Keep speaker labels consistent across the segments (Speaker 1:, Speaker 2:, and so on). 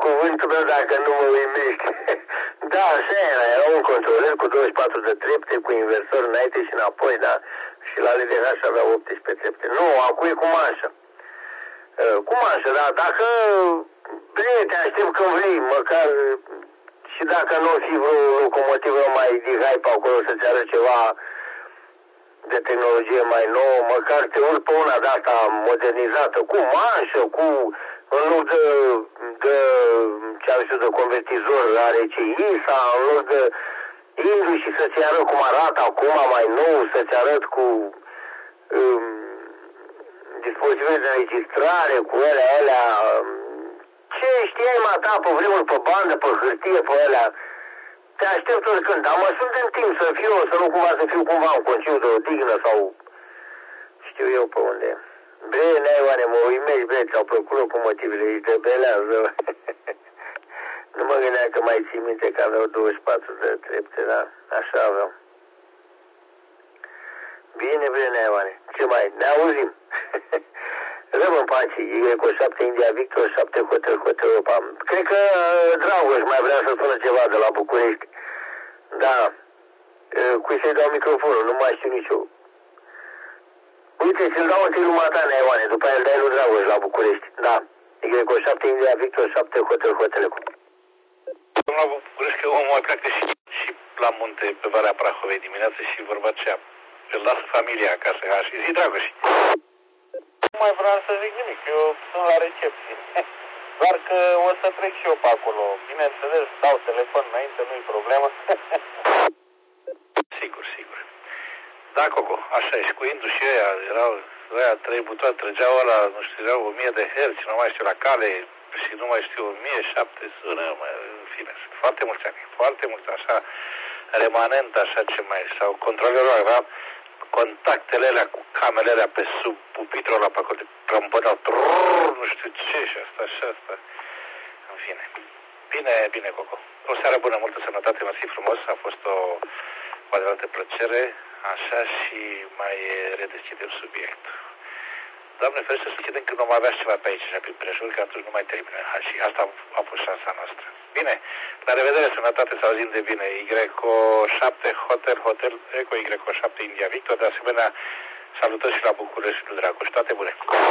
Speaker 1: cuvântul meu dacă nu mă uimești. Da, așa era un controler cu 24 de trepte, cu inversor înainte și înapoi, da? Și la LDH avea 18 trepte. Nu, acum e cu manșă. Cu manșă, da, dacă vrei, te aștept când vrei, măcar și dacă nu o fi vreo locomotivă mai de hype acolo să-ți arăt ceva de tehnologie mai nouă, măcar te urci pe una de asta modernizată, cu manșă, cu în loc de ce am zis, de convertizor are CI sau în loc de Indu și să-ți arăt cum arată acum mai nou, să-ți arăt cu dispozitive de înregistrare, cu alea, ce știai mai ta pe vremuri pe bandă, pe hârtie, pe alea. Te aștept oricând, dar mă sunt în timp să fiu, să nu cumva să fiu cumva în concediu de odihnă sau știu eu pe unde. Bre, Neoane, mă uimești, bre, ți-au plăcut locomotivele, ești de belează. Nu mă gândeam că mai ții minte că aveau 24 de trepte, dar așa aveau. Bine, bre, Neoane, ce mai, ne auzim. Rămân pace, Y7 India Victor, 7 Hotel Hotel Europa. Cred că Dragoș mai vrea să spună ceva de la București. Da. Cui să-i dau microfonul? Nu mai știu nici eu. Uite, ți-l dau întâi lumea ta, Neoane, după aia îl dai lui Dragoș la București. Da. Y7 India Victor, 7 Hotel Hotel Europa.
Speaker 2: La București că omul pleacă și la munte pe Valea Prahovei dimineața și vorba aceea. Îl lasă familia acasă. Și zi, Dragoș.
Speaker 3: Nu mai vreau să zic nimic, eu sunt la recepție. Doar că o să trec și eu pe acolo. Bineînțeles, dau telefon înainte, nu-i problemă.
Speaker 2: Sigur, sigur. Da, Coco, așa e. Și cu Indu și erau 3 butoane, trăgeau ăla, nu știu, erau 1000 de herți, nu mai știu, la cale, și nu mai știu, 1700, în fine, foarte mulți ani, așa, remanent, așa ce mai, sau controlerul avea contactele alea cu camerele alea pe sub pupitrul ăla pe acolo, prămpădau, nu știu ce, și asta, în fine. Bine, Coco. O seară bună, multă sănătate, mersi frumos, a fost o adevărată plăcere, așa, și mai redeschidem subiectul. Doamne ferește să închidem când vom avea ceva pe aici, pe prejur, că atunci nu mai termină. Și asta a fost șansa noastră. Bine, la revedere, sănătate, să auzim de bine. Y7 Hotel Eco, Y7 India Victor, de asemenea, salutări și la București și lui Dragoș. Toate bune!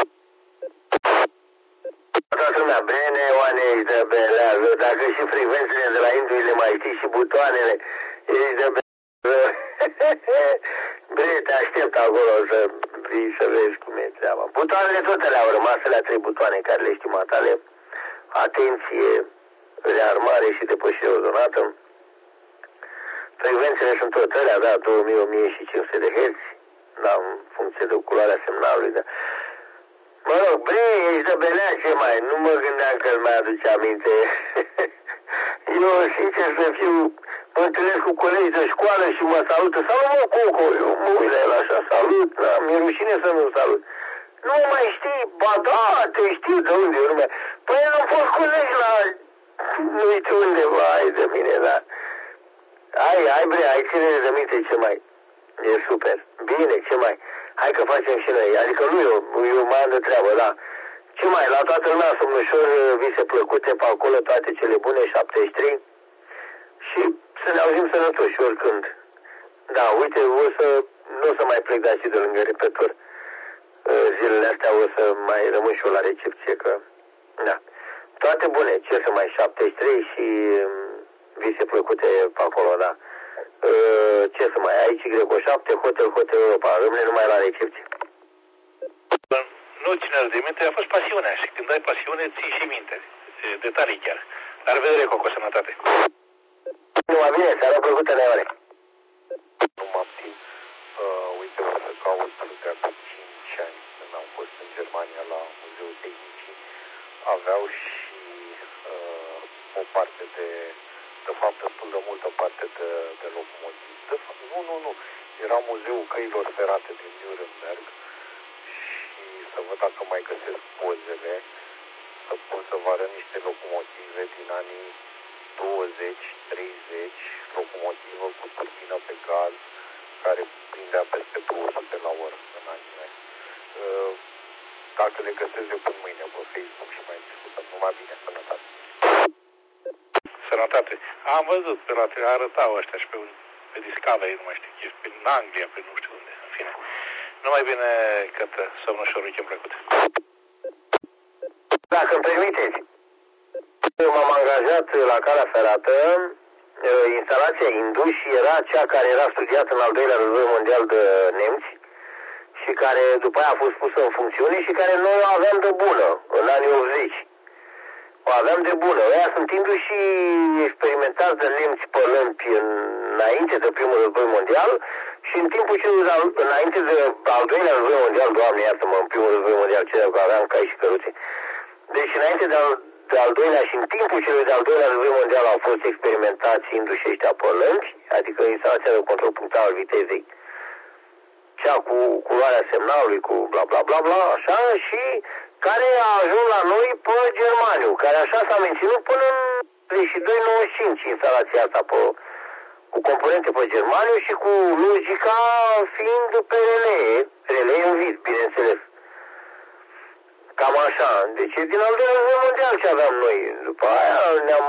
Speaker 1: Toată lumea, bine, Oane, ești de belează, dacă și frecvențele de la Indu le mai știi și butoanele, ești de belează. Bre, te aștept acolo să vii să vezi cum e treaba. Butoanele tot le-au rămas, alea 3 butoane care le știm atale. Atenție, rearmare și depășire ordonată. Frecvențele sunt tot alea, da, 2000, 1000 și 500 de Hz, da, în funcție de culoarea semnalului, da. Mă rog, bre, ești de belea, ce mai, nu mă gândeam că îl mai aduce aminte. Eu, sincer să fiu, mă întâlnesc cu colegi de școală și mă salută. Salut, mă, Coco, eu mă uit la el așa, salut, da, mi-e rușine să nu salut. Nu mai știi, ba da, te știu de unde, urme. Păi am fost colegi la, nu știu undeva, ai de mine, da. Hai, bre, ai ținere de minte, ce mai, e super, bine, ce mai. Hai că facem și noi, adică nu eu mai am de treabă, da. Ce mai, la toată lumea, somnușor, vise plăcute pe acolo, toate cele bune, 73. Și să ne auzim sănătoși oricând. Da, uite, nu o să mai plec de aici de lângă repetor. Zilele astea o să mai rămân și eu la recepție, că, da. Toate bune, ce să mai, 73 și vise plăcute pe acolo, da. Ce să mai, aici Y7, Hotel Europa, rămâne numai la recepție.
Speaker 2: Nu țineți de minte, a fost pasiunea și când ai pasiune, ții și minte. Detalii chiar. La revedere, Coco, sănătate.
Speaker 1: Numai bine, seara plăcută, Neoane.
Speaker 3: Nu m-am timp, uite, o să caut de acum 5 ani, când am fost în Germania la Muzeul Tehnicii, aveau și o parte de fapt, destul de multă parte de locomotive. De fapt, nu. Era Muzeul Căilor Ferate din Nuremberg și să văd dacă mai găsesc pozele, să pot să vă arăt niște locomotive din anii 20-30, locomotivă cu turbină pe gaz, care prindea peste 200 la oră în anii aia. Dacă le găsesc eu până mâine pe Facebook și mai discutăm. Numai bine, sănătate!
Speaker 2: sănătate. Am văzut pe la tele, arătau ăștia și pe Discovery, nu mai știu ce, pe Anglia, pe nu știu unde, în fine. Numai bine, Cătă, somn ușor, weekend plăcut.
Speaker 1: Dacă îmi permiteți, m-am angajat la calea ferată, instalația Indus era cea care era studiată în al doilea război mondial de nemți și care după aia a fost pusă în funcțiune și care noi o aveam de bună în anii 80. O aveam de bună. Ăia sunt induși experimentați de nemți pe lămpi înainte de primul război mondial și în timpul înainte de al doilea război mondial, Doamne iartă-mă, în primul război mondial, ce că aveam cai și căruțe. Deci înainte de al doilea și în timpul celui de-al doilea război mondial au fost experimentați induși ăștia pe lămpi, adică instalația de control punctal al vitezei, cea cu culoarea semnalului, cu bla bla bla bla, așa, și care a ajuns la noi pe Germaniu, care așa s-a menținut până în 32-95 instalația asta cu componente pe Germaniu și cu logica fiind pe relei în vid, bineînțeles. Cam așa. Deci din al doilea război mondial ce aveam noi. După aia ne-am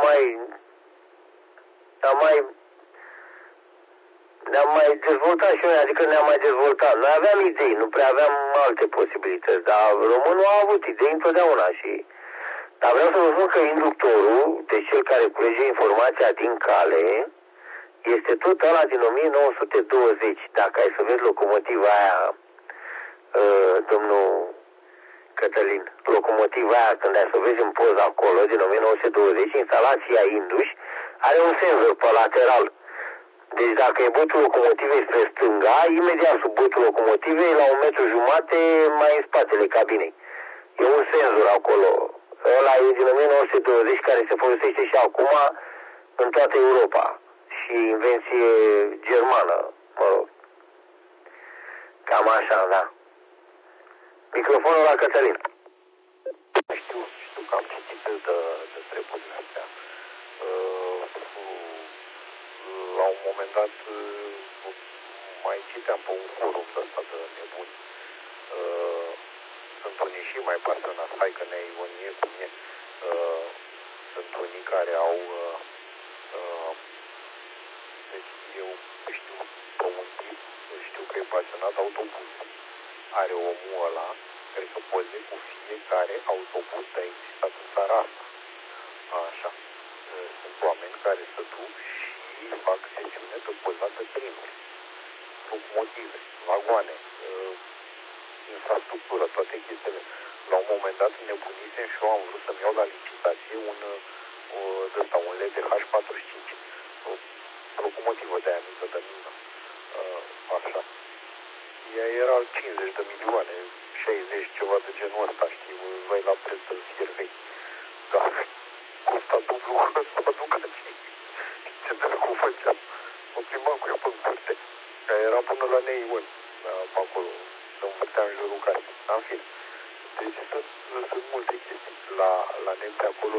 Speaker 1: mai dezvoltat și noi, adică ne-am mai dezvoltat. Noi aveam idei, nu prea aveam alte posibilități, dar românul a avut idei întotdeauna și... Dar vreau să vă spun că inductorul, deci cel care culege informația din cale, este tot ăla din 1920. Dacă ai să vezi locomotiva aia, domnul Cătălin, locomotiva aia, când ai să vezi în poză acolo, din 1920, instalația Indus, are un senzor pe lateral. Deci dacă e botul locomotivei spre stânga, imediat sub botul locomotivei, la 1,5 metru, mai în spatele cabinei. E un senzor acolo. Ăla e din 1920, care se folosește și acum în toată Europa. Și invenție germană, mă rog. Cam așa, da. Microfonul la Cătălin.
Speaker 3: Știu că am citit de treburile astea. La un moment dat mai citeam pe un forum de ăsta de nebuni. Sunt unii și mai pasionați, hai că ne ironie cum e. Sunt unii care au deci eu știu pe un tip, știu că e pasionat de autobuz. Are omul ăla, cred că poze cu fiecare autobuz de existat în țara asta. Așa. Sunt oameni care se duc și fac sesiune de pozat de trenuri, locomotive, vagoane, infrastructură, toate chestiile. La un moment dat nebunisem și eu am vrut să-mi iau la licitație un LED H45, o locomotivă de aia mică de mină. Așa. Ea era 50 de milioane, 60, ceva de genul ăsta, știi, vai la preț de fier vechi. Dar costa dublu aducații. Ce dracu făceam? Mă plimbam cu ea pe curte. Ea era până la Neion, pe acolo, să învârteam în jurul casei. În fine. Deci sunt multe chestii. La nemți acolo,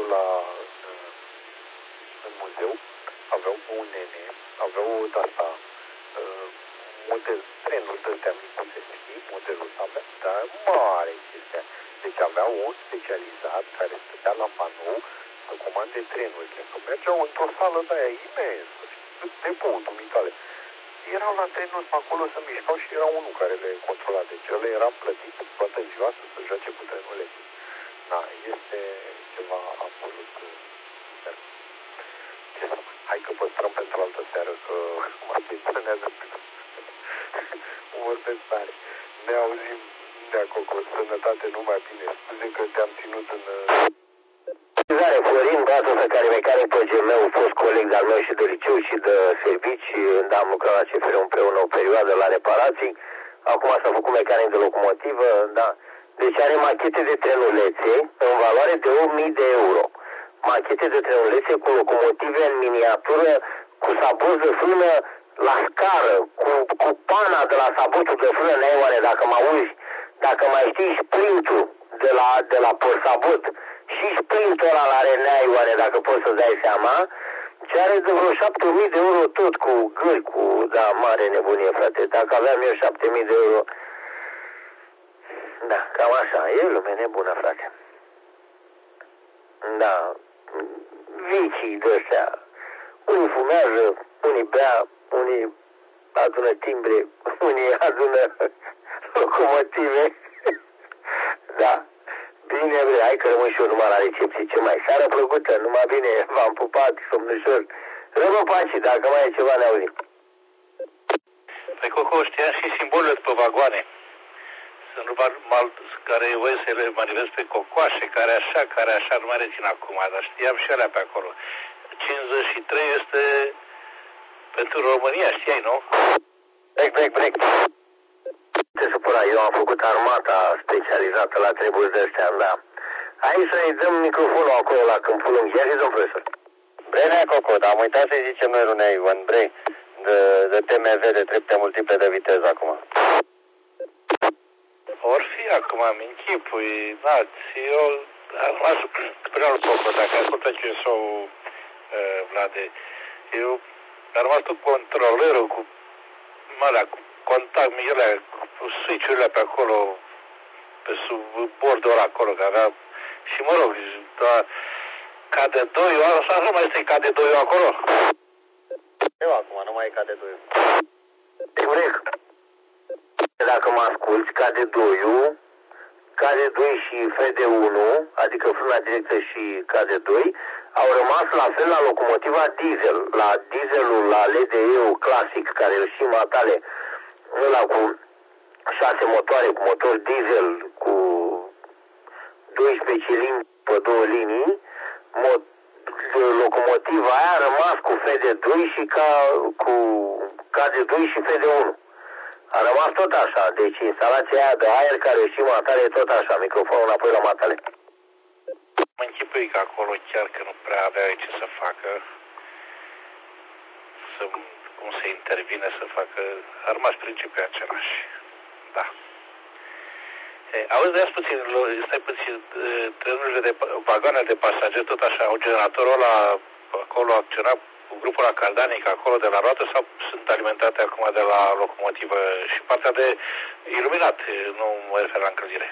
Speaker 3: în muzeu, aveau un nene, aveau de-asta, trenuri de-astea micuțe, știi? Modelul ăsta avea, dar mare chestia. Deci avea un specializat care stătea la panou să comande trenurile. Că mergeau într-o sală de-aia imensă, de bun, dumitale. Erau la trenuri pe acolo, se mișcau și era unul care le controla. Deci el era plătit toată ziua să se joace cu trenurile. Da, este ceva absolut super. Hai că păstrăm pentru altă seară, că mă atenționează pe vorbesc tare. Ne auzim, Neacoco, sănătate, numai bine. Scuze că te-am ținut în...
Speaker 1: Florin, băiatul ăsta care mecanic pe GMU, fost coleg de-al meu și de liceu și de servici, am lucrat la CFR împreună o perioadă la reparații, acum s-a făcut mecanic de locomotivă, da. Deci are machete de trenulețe în valoare de 8.000 de euro. Machete de trenulețe cu locomotive în miniatură, cu sabot de frână la scară, cu pana de la sabotul de frână, neoane, dacă mă auzi, dacă mai știi sprintul de la porsabot, și sprintul ăla la Reneaioane, dacă poți să-ți dai seama, ce are de vreo 7.000 de euro tot, cu gâri, da, mare nebunie, frate. Dacă aveam eu 7.000 de euro, da, cam așa, e lume nebună, frate. Da, vicii de-astea. Unii fumează, unii bea, unii adună timbre, unii adună locomotive. Da. Bine, bre, hai că rămân și eu numai la recepție. Ce mai? Seară plăcută, numai bine, v-am pupat, somnușor. Rămân pace, dacă mai e ceva ne auzim.
Speaker 2: Păi, Coco, știam și simbolul pe vagoane. Sunt care voi să le manifest pe cocoașe, care așa, nu mai rețin acum, dar știam și alea pe acolo. 53 este pentru România, știai, nu?
Speaker 1: Break. Te supăra, eu am făcut armata specializată la treburi de astea, da. Hai să-i dăm microfonul acolo la Câmpul Lung. Ia zi, domn profesor.
Speaker 3: Brenea Coco, dar am uitat să-i zicem noi Runea Ivan Brei de TMV de trepte multiple de viteză acum.
Speaker 2: Or fi acum, mi-închipui, eu am rămas prea lui Coco, dacă ascultă ce sau Vlade, eu am rămas cu controlerul, cu contact, cu switch-urile pe acolo, pe sub bordul ăla acolo, care avea, și mă rog, KD2, asta nu mai este KD2 acolo?
Speaker 3: Eu acum, nu mai e KD2.
Speaker 1: Corect. Dacă mă asculti, KD2 și FD1, adică frâna directă și KD2, au rămas la fel la locomotiva diesel, la dieselul, la LDE-ul clasic, care îl știm matale, ăla cu 6 motoare, cu motor diesel, cu 12 cilindri pe 2 linii, locomotiva aia a rămas cu FD2 și cu KD2 și FD1. A rămas tot așa, deci instalația aia de aer care știm matale e tot așa, microfonul înapoi la matale.
Speaker 2: Mă închipui că acolo chiar că nu prea avea ce să facă, cum să intervine, să facă, a rămas principiul același. Da. Auzi, stai puțin, trenurile vagoanele de pasageri, tot așa, au generatorul ăla acolo acționat cu grupul la caldanic, acolo de la roată, sau sunt alimentate acum de la locomotivă și partea de iluminat, nu mă refer la încălzire?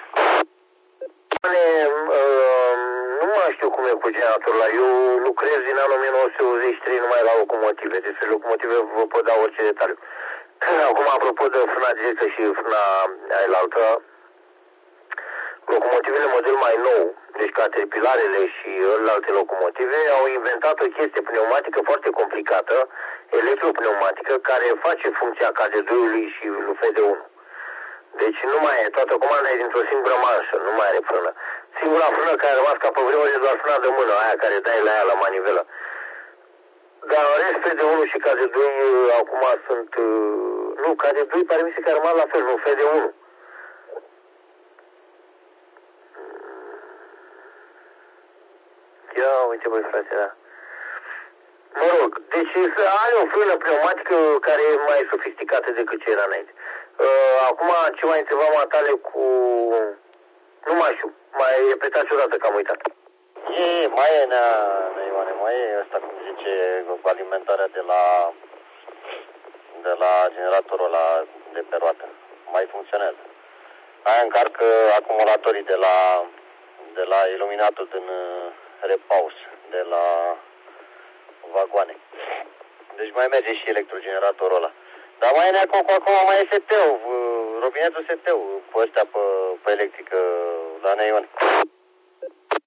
Speaker 1: Nu mai știu cum e cu generatorul ăla. Eu lucrez din anul 1983 numai la locomotive. Despre locomotive vă pot da orice detaliu. Acum, apropo de frâna directă și frâna ailaltă, locomotivele model mai nou, deci Caterpillarele și alte locomotive, au inventat o chestie pneumatică foarte complicată, electropneumatică, care face funcția KD2-ului și lui FD1. Deci nu mai e, toată comanda e dintr-o singură manșă, nu mai are frână. Singura frână care a rămas ca pe vremuri e doar frâna de mână, aia care dai la ea la manivelă. Dar în rest, FD1 și KD2 acum sunt... Nu, KD2 pare mi se că a rămas la fel, nu, FD1. Ia uite băi frate, da. Mă rog, deci are o frână pneumatică care e mai sofisticată decât ce era înainte. Acum ce mai întreba matale cu... Nu mai știu, mai repetați odată că am uitat.
Speaker 3: Mai e, Ioane, mai e ăsta, cum zice, cu alimentarea de la generatorul ăla de pe roată. Mai funcționează. Aia încarcă acumulatorii de la iluminatul din repaus, de la vagoane. Deci mai merge și electrogeneratorul ăla. Dar mai e acum mai e ST-ul, robinetul ST-ul, pe ăstea pe electrică la Neion.